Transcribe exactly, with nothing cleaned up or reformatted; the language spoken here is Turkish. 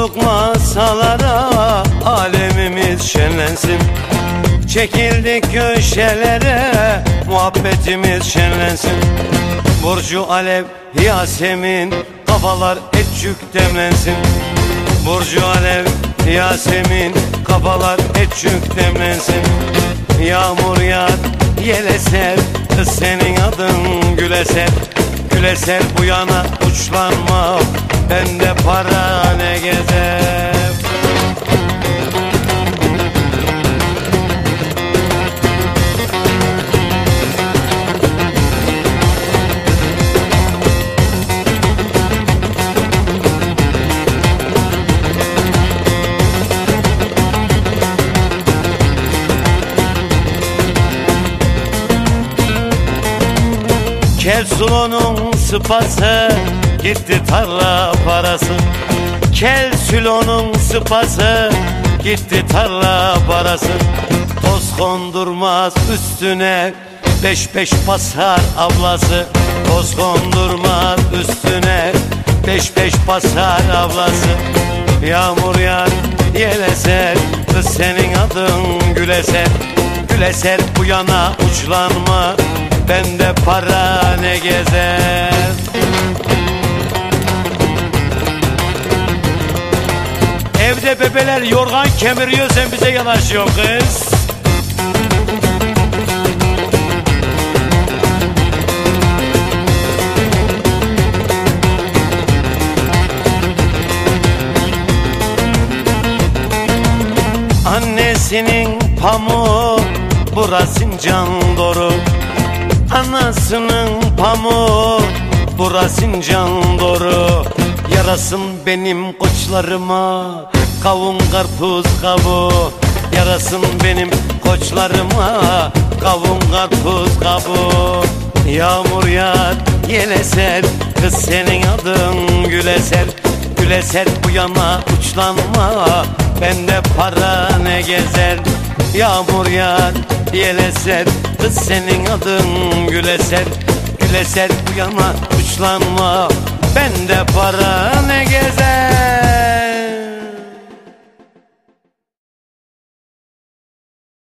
Kurduk masalara, alemimiz şenlensin. Çekildik köşelere, muhabbetimiz şenlensin. Burcu alev, Yasemin, kafalar etçük demlensin. Burcu alev, Yasemin, kafalar etçük demlensin. Yağmur yağar, yel eser, kız senin adın gül eser. Gül eser bu yana uçlanma, bende para ne gezer. Kel Sülo'nun sıpası, gitti tarla parası. Kel Sülo'nun sıpası, gitti tarla parası. Toz kondurmaz üstüne, beş beş basar ablası. Toz kondurmaz üstüne, beş beş basar ablası. Yağmur yağar, yel eser, kız senin adın gül eser. Gül eser bu yana uçlanma, bende para ne gezer. Evde bebeler yorgan kemiriyor, sen bize yanaşıyorsun kız. Annesinin pamuğu, burası can doğru. Anasının pamuğu, burası can doğru. Yarasın benim koçlarıma, kavun karpuz kabuğu. Yarasın benim koçlarıma, kavun karpuz kabuğu. Yağmur yağar, yel eser, kız senin adın gül eser. Gül eser bu yana uçlanma, bende para ne gezer. Yağmur yağar, yel eser, kız senin adın gül eser. Gül eser bu yana uçlanma, bende para ne gezer.